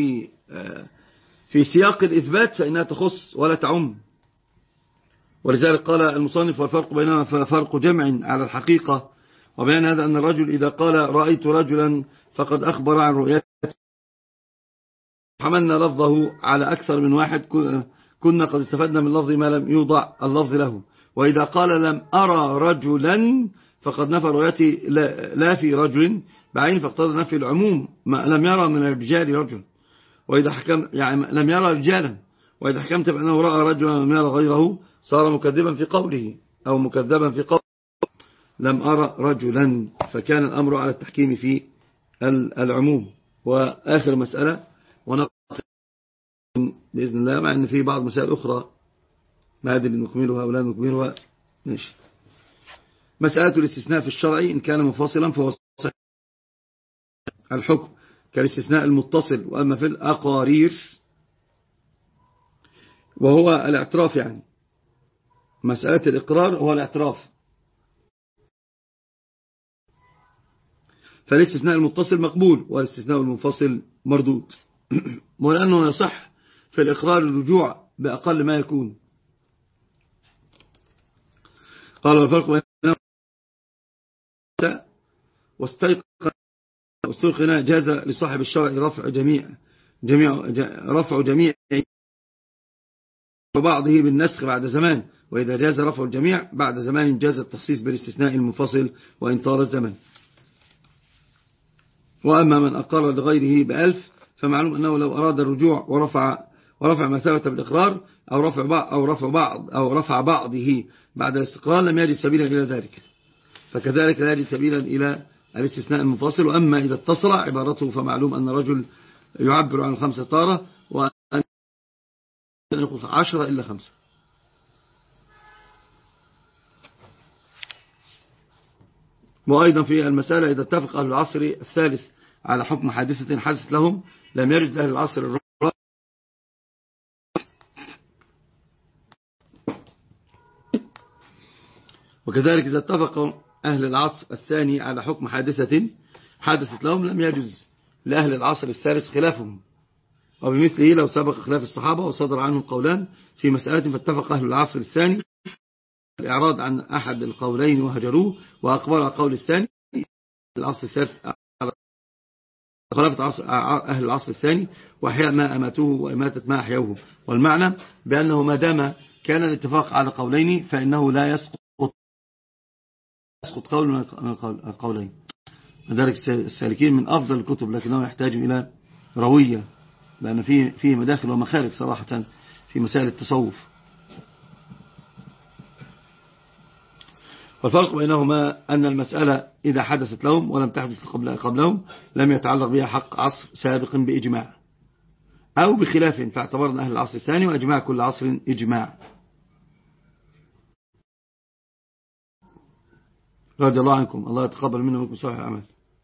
في سياق الإثبات فإنها تخص ولا تعم، ولذلك قال المصنف والفرق بينهما فرق جمع على الحقيقة. وبيان هذا أن الرجل إذا قال رأيت رجلا فقد أخبر عن رؤيته حملنا لفظه على أكثر من واحد كنا قد استفدنا من لفظ ما لم يوضع اللفظ له. وإذا قال لم أرى رجلا فقد نفى رؤيتي لا في رجل بعين، فاقتضى نفي العموم، ما لم يرى من الرجال رجل. وإذا حكم يعني لم يرى رجالا، وإذا حكمت بأنه رأى رجلا ولم يرى غيره صار مكذبا في قوله أو مكذبا في قوله لم أرى رجلا، فكان الأمر على التحكيم في العموم. وآخر مسألة ونقل بإذن الله، مع أن في بعض مسائل أخرى ما أدري نكملها أو لا نكملها. ماشي. مسألة الاستثناء في الشرع إن كان منفصلا فهو صحيح الحكم كالاستثناء المتصل. وأما في الأقارير وهو الاعتراف، يعني مسألة الإقرار هو الاعتراف، فالاستثناء المتصل مقبول والاستثناء المنفصل مردود. ولأنه يصح في الإقرار الرجوع بأقل ما يكون. قال والفرق بين واستيقن جاز لصاحب الشرع رفع جميع وبعضه بالنسخ بعد زمان، وإذا جاز رفع الجميع بعد زمان جاز التخصيص بالاستثناء المنفصل وإن طال الزمن. وأما من أقر لغيره ب1000 فمعلوم أنه لو أراد الرجوع ورفع ما ثبت بالإقرار أو رفع بعضه بعد الاستقرار لم يجد سبيلا إلى ذلك، فكذلك لا يجد سبيلا إلى الاستثناء المنفصل. وأما إذا اتصل عبارته فمعلوم أن الرجل يعبر عن 5 طارة وأن يقول 10 إلا 5. وأيضا في المسألة إذا اتفق أهل العصر الثالث على حكم حادثة حدثت لهم لم يجد أهل العصر الرابع. وكذلك إذا اتفق أهل العصر الثاني على حكم حادثة حدثت لهم لم يجوز لأهل العصر الثالث خلافهم. وبمثله لو سبق خلاف الصحابة وصدر عنهم قولان في مسألة فاتفق أهل العصر الثاني الإعراض عن أحد القولين وهجروه وأقبل القول الثاني العصر الثالث خلافة أهل العصر الثاني وأحياء ما أماتوه وإماتة ما أحيوه. والمعنى بأنه ما دام كان الاتفاق على قولين فإنه لا يسقط قول من القولين. لذلك السالكين من أفضل الكتب لكنه يحتاج إلى روية، لأن فيه مداخل ومخارج صراحة في مسائل التصوف. والفرق بينهما أن المسألة إذا حدثت لهم ولم تحدث قبلهم لم يتعلق بها حق عصر سابق بإجماع أو بخلاف، فاعتبرنا أهل العصر الثاني وأجماع كل عصر إجماع رضي الله عنكم. الله يتقبل منا ومنكم صالح الأعمال.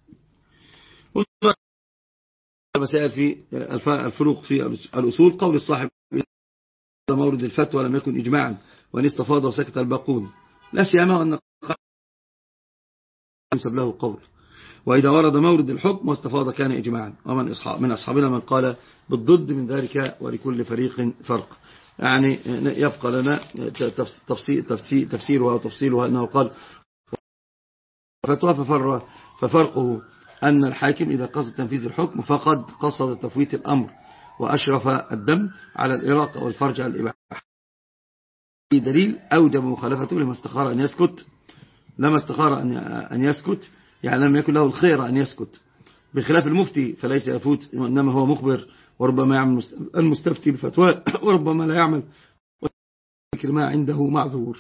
مسائل في الفروق في الأصول. قول الصاحب مورد الفتوى لم يكن إجماعا وأن استفاض وسكت الباقون لا سيما أن ينسب له قول. وإذا ورد مورد الحكم واستفاض كان إجماعا. ومن من أصحابنا من قال بالضد من ذلك ولكل فريق فرق. يعني يبقى لنا تفسيرها وتفصيلها أنه قال فتوى ففرقه أن الحاكم إذا قصد تنفيذ الحكم فقد قصد تفويت الأمر وأشرف الدم على الإراقة والفرج على الإباحة. دليل أوجب مخالفته لما استخار أن يسكت، لما استخار أن يسكت يعني لم يكن له الخير أن يسكت، بخلاف المفتي فليس يفوت إنما هو مخبر، وربما يعمل المستفتي بفتوى وربما لا يعمل ما عنده معذور.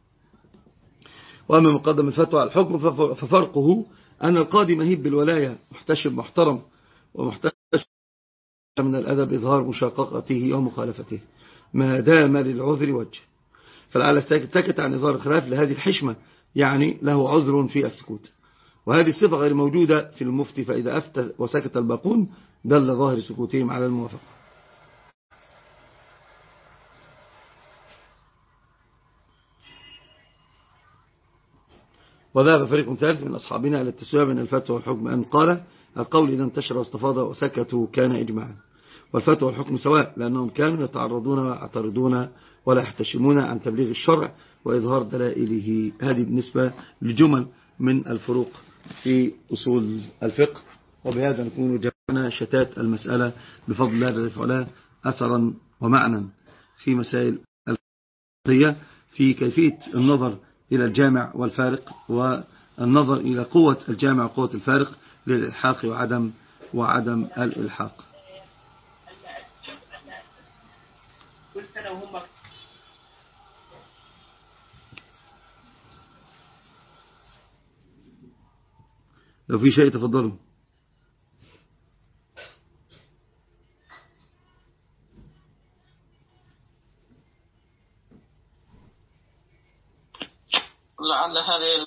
وأما مقدم الفتوى على الحكم ففرقه أن القاضي مهيب بالولاية محتشم محترم ومحتشم من الأدب إظهار مشاققته ومخالفته ما دام للعذر وجه. فلعل سكت عن إظهار الخلاف لهذه الحشمة، يعني له عذر في السكوت، وهذه الصفة غير موجودة في المفتي، فإذا أفتى وسكت الباقون دل ظاهر سكوتهم على الموافقة. وذهب فريق ثالث من أصحابنا إلى التسوية بين الفتوى والحكم أن قال القول إذا انتشر واستفاض وسكتوا كان إجماعا، والفتوى والحكم سواء لأنهم كانوا يتعرضون ويعترضون ولا يحتشمون عن تبليغ الشرع وإظهار دلائله. هذه بالنسبة لجمل من الفروق في أصول الفقه، وبهذا نكون شتات المسألة بفضل الله جل وعلا أثرا ومعنى في مسائل الفقهية، في كيفية النظر إلى الجامع والفارق، والنظر إلى قوة الجامع وقوة الفارق للإلحاق وعدم الإلحاق. لو في شيء تفضلوا.
لعل هذه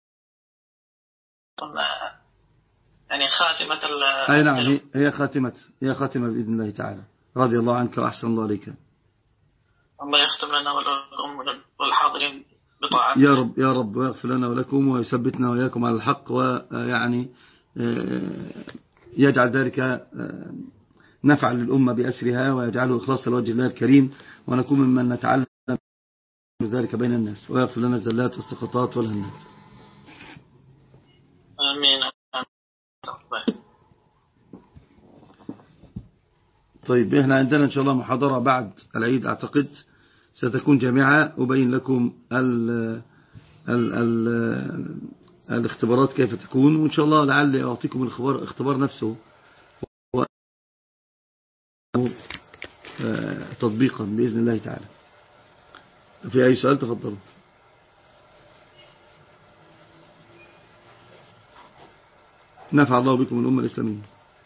يعني خاتمة
أي نعم، هي خاتمة بإذن الله تعالى. رضي الله عنك وأحسن الله عليك.
الله يختم لنا ولكم والحاضرين بطاعته.
يا رب يا رب، ويغفر لنا ولكم ويثبتنا وإياكم على الحق، ويعني يجعل ذلك نفع للأمة بأسرها، ويجعله إخلاص لوجه الله الكريم، ونكون ممن نتعلم ذلك بين الناس، ويغفر لنا الزلات والسقطات والهنات.
آمين.
طيب، احنا عندنا ان شاء الله محاضرة بعد العيد، اعتقد ستكون جامعة، أبين لكم الاختبارات كيف تكون، وان شاء الله لعل اعطيكم الاختبار نفسه تطبيقا بإذن الله تعالى. في أي سؤال تفضلوا. نفع الله بكم الأمة الإسلامية.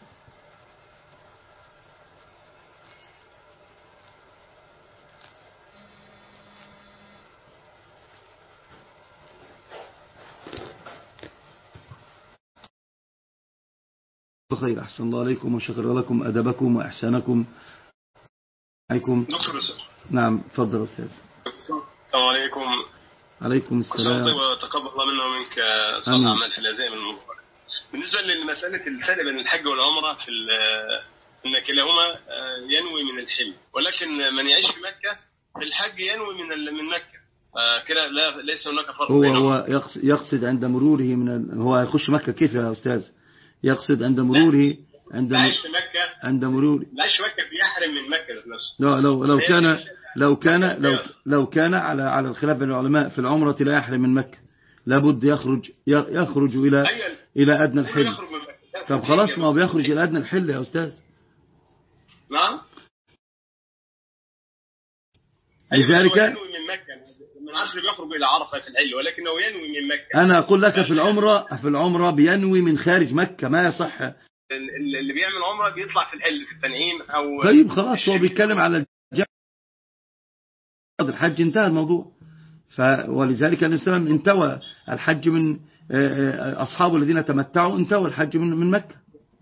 بخير، أحسن الله عليكم وشكر لكم أدبكم وإحسانكم عليكم.
دكتور
نعم، تفضل أستاذ.
السلام عليكم.
عليكم السلام.
وتقبل الله منا ومنك صالح أعمال في الأزائم المباركة. بالنسبة لمسألة الفرق بين الحج والعمرة في أن كلاهما ينوي من الحل، ولكن من يعيش في مكة في الحج ينوي من مكة، كده ليس هناك فرق بينهما.
هو يقصد عند مروره هو يخش مكة كيف يا أستاذ؟ يقصد عند مروره
عايش في مكة،
عند مرور
عايش في مكة بيحرم من مكة نفسه.
لا، لو كان على الخلاف بين العلماء في العمرة لا يحرم من مكة، لابد يخرج إلى أدنى الحل. طب خلاص، ما هو بيخرج إلى أدنى الحل يا أستاذ.
نعم.
لذلك
ينوي من مكة، من عشر بيخرج إلى عرفة في الحل، ولكنه ينوي من مكة.
أنا أقول لك في العمرة بينوي من خارج مكة، ما يصح.
اللي بيعمل عمرة بيطلع في الحل في التنعيم أو.
طيب خلاص، هو بيتكلم على الحج، انتهى الموضوع. ولذلك النبي صلى الله عليه وسلم انتوى الحج من أصحابه الذين تمتعوا، انتوى الحج من مكة.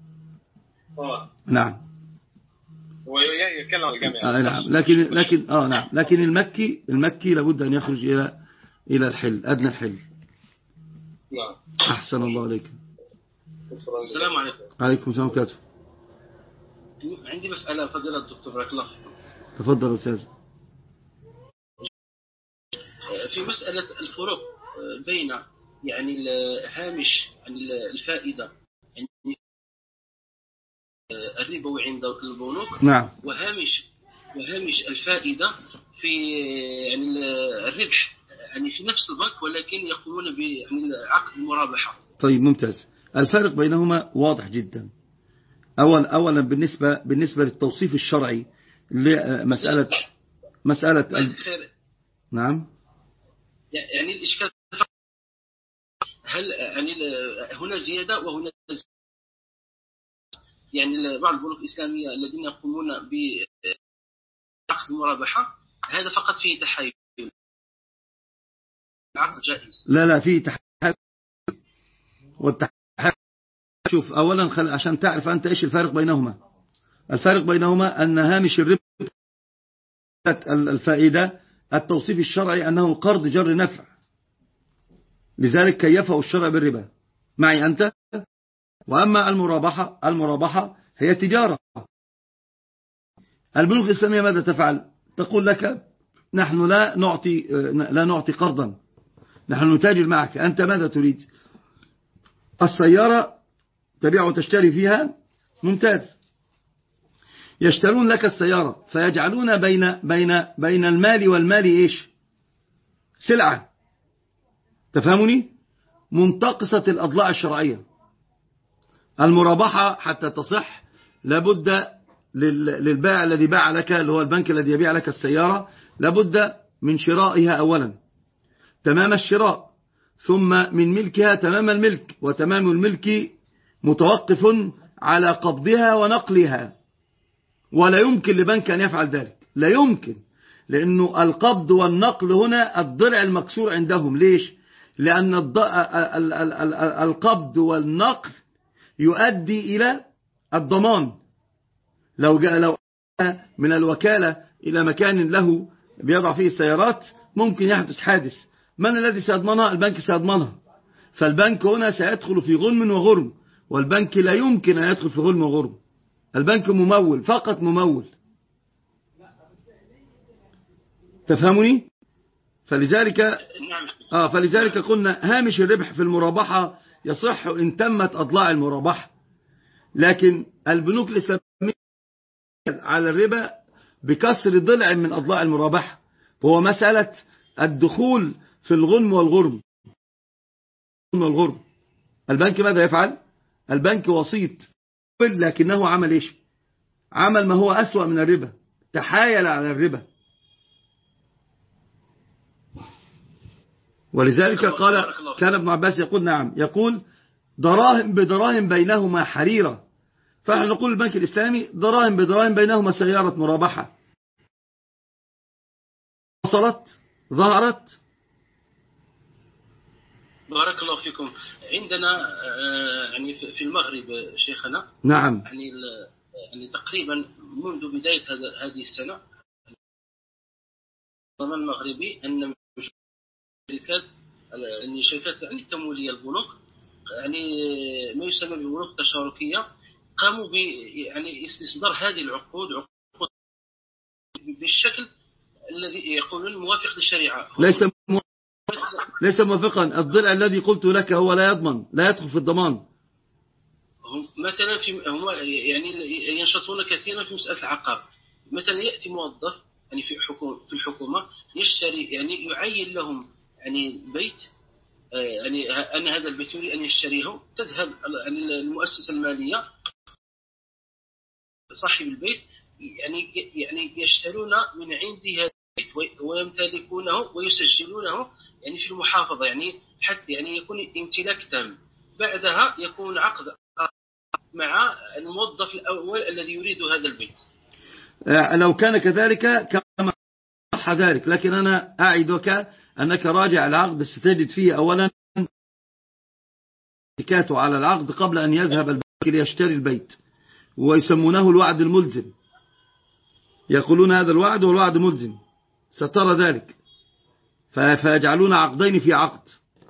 نعم.
ويتكلم عن الجامعة.
نعم، لكن المكي لابد أن يخرج إلى الحل، أدنى الحل.
نعم.
أحسن الله عليك.
السلام عليكم.
عليكم السلام عليكم.
عندي مسألة فضيلة الدكتور، بارك الله فيكم.
تفضل أستاذ.
في مسألة الفروق بين يعني الهامش الفائدة يعني الربوي عند البنوك،
نعم،
وهامش الفائدة في يعني الربح يعني في نفس البنك، ولكن يقومون بعقد المرابحة.
طيب ممتاز. الفارق بينهما واضح جدا. أولا بالنسبة للتوصيف الشرعي لمسألة نعم،
يعني الإشكال هل يعني هنا زيادة وهنا زيادة؟ يعني بعض البنوك الإسلامية الذين يقومون بعقد المرابحة هذا فقط فيه تحايل، العقد جائز.
لا فيه تحايل. والتحايل، شوف أولا عشان تعرف أنت إيش الفارق بينهما. الفارق بينهما أن هامش الربا الفائدة التوصيف الشرعي أنه قرض جر نفع، لذلك كيفه الشرع بالربا معي أنت. وأما المرابحة هي تجارة. البنوك الإسلامية ماذا تفعل؟ تقول لك نحن لا نعطي قرضا، نحن نتاجر معك. أنت ماذا تريد؟ السيارة تبيع وتشتري فيها ممتاز. يشترون لك السيارة فيجعلون بين المال والمال إيش؟ سلعة، تفهمني؟ منتقصة الأضلاع الشرعية. المرابحة حتى تصح لابد للبائع الذي باع لك، اللي هو البنك الذي يبيع لك السيارة، لابد من شرائها أولا تمام الشراء، ثم من ملكها تمام الملك، وتمام الملك متوقف على قبضها ونقلها، ولا يمكن لبنك أن يفعل ذلك، لا يمكن، لأنه القبض والنقل هنا الضلع المكسور عندهم. ليش؟ لأن القبض والنقل يؤدي إلى الضمان. لو جاء من الوكالة إلى مكان له بيضع فيه السيارات ممكن يحدث حادث، من الذي سيضمنها؟ البنك سيضمنها. فالبنك هنا سيدخل في غنم وغرم، والبنك لا يمكن أن يدخل في غنم وغرم. البنك ممول، فقط ممول، تفهمني؟ فلذلك قلنا هامش الربح في المرابحة يصح إن تمت أضلاع المرابحة، لكن البنوك الإسلامية على الربا بكسر ضلع من أضلاع المرابحة، وهو مسألة الدخول في الغنم والغرم. البنك ماذا يفعل؟ البنك وسيط، لكنه عمل إيش؟ عمل ما هو أسوأ من الربا، تحايل على الربا. ولذلك قال، كان ابن عباس يقول نعم، يقول دراهم بدراهم بينهما حريرة. فنحن نقول البنك الإسلامي دراهم بدراهم بينهما سيارة مرابحة. وصلت، ظهرت.
بارك الله فيكم. عندنا يعني في المغرب شيخنا،
نعم،
يعني تقريبا منذ بداية هذه السنة النظام المغربي أن شركات يعني التمويلية، البنوك، يعني ما يسمى بالبنوك التشاركية، قاموا يعني استصدار هذه العقود بالشكل الذي يقولون موافق للشريعة.
ليس موافقا. الضلع الذي قلت لك هو لا يضمن، لا يدخل في الضمان.
مثلا هم يعني ينشطون كثيرا في مسألة العقار. مثلا يأتي موظف يعني في الحكومة يشتري، يعني يعين لهم يعني بيت، يعني أن هذا البيت يريد أن يشتريه، تذهب المؤسسة المالية صاحب البيت يعني يشترون من عنده هذا البيت ويمتلكونه ويسجلونه يعني في المحافظة، يعني حتى يعني يكون امتلاك تام. بعدها يكون عقد مع الموظف الأول الذي يريد هذا البيت.
لو كان كذلك كما صح ذلك، لكن أنا أعدك أنك راجع العقد ستجد فيه أولا اتكاته على العقد قبل أن يذهب البنك ليشتري البيت، ويسمونه الوعد الملزم. يقولون هذا الوعد والوعد ملزم، سترى ذلك، فيجعلون عقدين في عقد.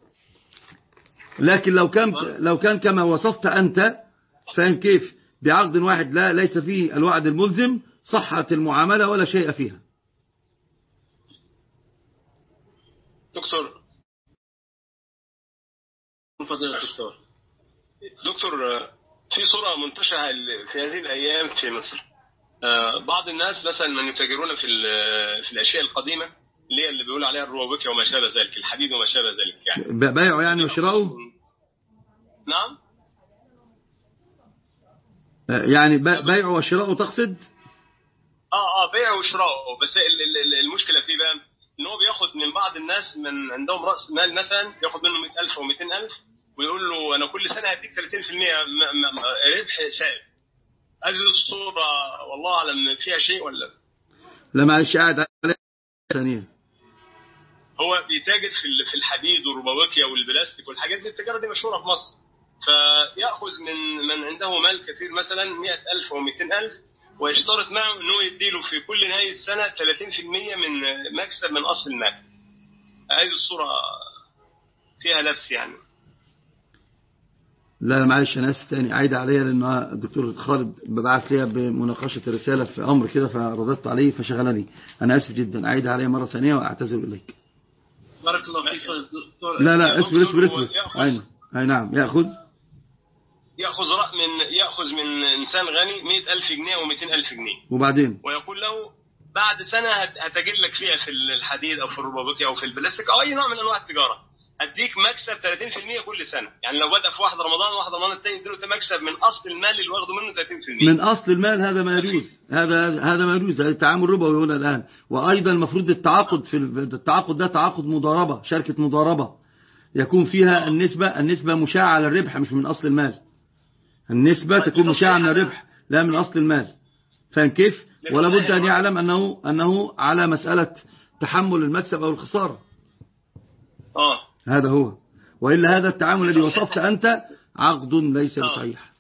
لكن لو كان كما وصفت أنت، فهم كيف؟ بعقد واحد ليس فيه الوعد الملزم، صحت المعاملة ولا شيء فيها.
دكتور في صورة منتشرة في هذه الأيام في مصر، بعض الناس مثلا من يتاجرون في الأشياء القديمة اللي بيقول عليها الروابيكيا وما شابه ذلك، الحديد وما شابه ذلك، يعني
بيعوا يعني وشراؤه.
نعم،
يعني بيع وشراؤه تقصد؟
بيع وشراؤه. بس المشكلة فيه بقى ان هو بياخد من بعض الناس من عندهم رأس مال، مثلا ياخد منه 100,000 أو 200,000 ويقول له أنا كل سنة هديك 30% ربح ثابت. هذه الصورة والله أعلم فيها شيء ولا
لا؟ معلش قاعد على ثانية.
هو بيتاجر في الحديد والروباويكيا والبلاستيك والحاجات دي، التجارة دي مشهورة في مصر. فيأخذ من عنده مال كثير مثلا 100,000 أو 200,000 ويشترط معه أنه يديله في كل نهاية سنة 30% من مكسب من أصل المال. هذه الصورة فيها لبس يعني.
لا معلش أنا آسف تاني، عايد عليا لأن الدكتور خالد بعث لي بمناقشة رسالة في أمر كده فرددت عليه فشغلني. أنا آسف جدا، عايد عليا مرة ثانية وأعتذر إليك.
بارك الله فيك دكتور.
لا اصبر. أي نعم يأخذ
يأخذ من إنسان غني 100,000 جنيه أو 200,000 جنيه،
وبعدين
ويقول له بعد سنة هتجد لك فيها في الحديد أو في الروبوتي أو في البلاستيك أو أي نوع من أنواع التجارة، أديك مكسب 30% كل سنة. يعني لو بدأ في واحد رمضان واحد رمضان التاني يديله مكسب من أصل المال اللي واخده منه 30%.
من أصل المال، هذا ما يجوز، هذا ما يجوز، هذا التعامل ربوي هنا الآن. وأيضا المفروض التعاقد ده تعاقد مضاربة، شركة مضاربة يكون فيها النسبة مشاعة للربح مش من أصل المال. النسبة تكون مشاعة من الربح لا من أصل المال. فاهم كيف؟ ولا بد أن يعلم أنه على مسألة تحمل المكسب أو الخسارة. هذا هو، وإلا هذا التعامل الذي وصفت أنت عقد ليس بصحيح.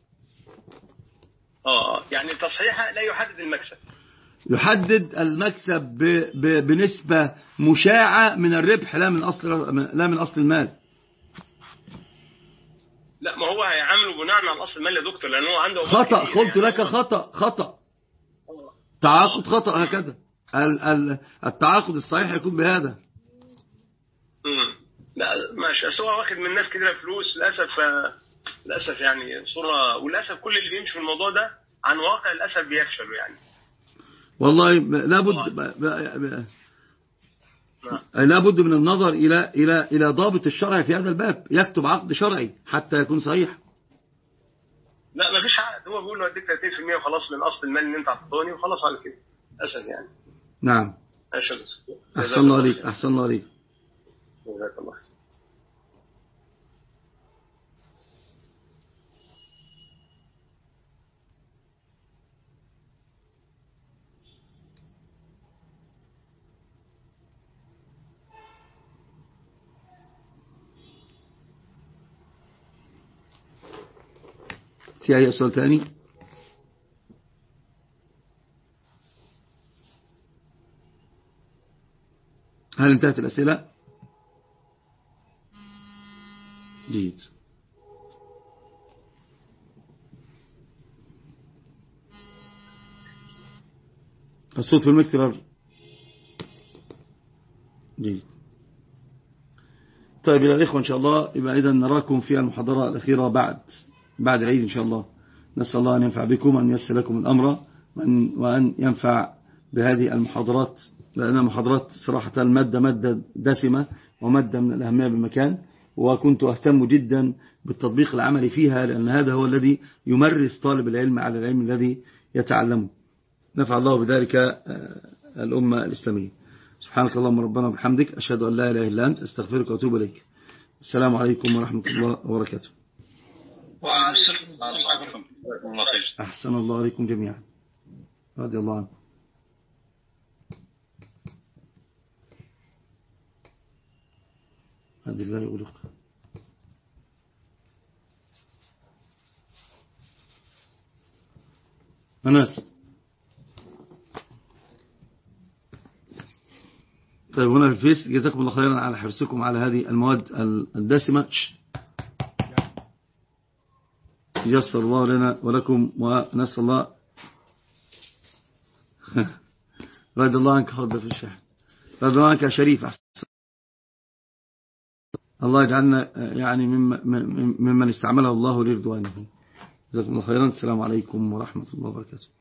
يعني تصحيحه لا يحدد المكسب،
يحدد المكسب بنسبة مشاعة من الربح لا من أصل المال.
لا، ما هو هيعامله بناء على أصل المال يا دكتور، لأنه عنده
خطأ. قلت لك خطأ تعاقد خطأ. هكذا التعاقد الصحيح يكون بهذا.
لا ماشي، أصل هو واخد من الناس كده فلوس للأسف يعني صورة، وللأسف كل اللي بيمشي في الموضوع ده عن واقع للأسف بيفشلوا يعني.
والله لابد من النظر إلى ضابط الشرع في هذا الباب، يكتب عقد شرعي حتى يكون صحيح.
لا ما فيش عقد، هو بيقول له اديك 30% وخلاص من أصل المال اللي أنت عطيتوني وخلاص على كده للأسف يعني.
نعم. أحسن الله عليك. جزاك الله. في أي سؤال ثاني؟ هل انتهت الأسئلة؟ جيد. الصوت في المكتب. جيد. طيب يا الإخوة إن شاء الله يبقى إذا نراكم في المحاضرة الأخيرة بعد العيد إن شاء الله. نسأل الله أن ينفع بكم، أن ييسر لكم الأمر، وأن ينفع بهذه المحاضرات، لأنها محاضرات صراحة المادة دسمة ومادة من الأهمية بالمكان، وكنت أهتم جدا بالتطبيق العملي فيها، لأن هذا هو الذي يمرس طالب العلم على العلم الذي يتعلمه. نفع الله بذلك الأمة الإسلامية. سبحانك اللهم ربنا وبحمدك، أشهد أن لا إله إلا أنت، أستغفرك وأتوب إليك. السلام عليكم ورحمة الله وبركاته. أحسن الله عليكم جميعا. رضي الله عنه. هذه الله يغلق. أناس. طيب هنا في الفيس، جزاكم الله خيرا على حرصكم على هذه المواد الدسمة. يسر الله لنا ولكم، ونسأل الله رضي الله عنك. حاضر في الشحن. رضي الله عنك يا شريف. الله يجعلنا يعني ممن استعمله الله لرضوانه. جزاكم الله خيرا. السلام عليكم ورحمة الله وبركاته.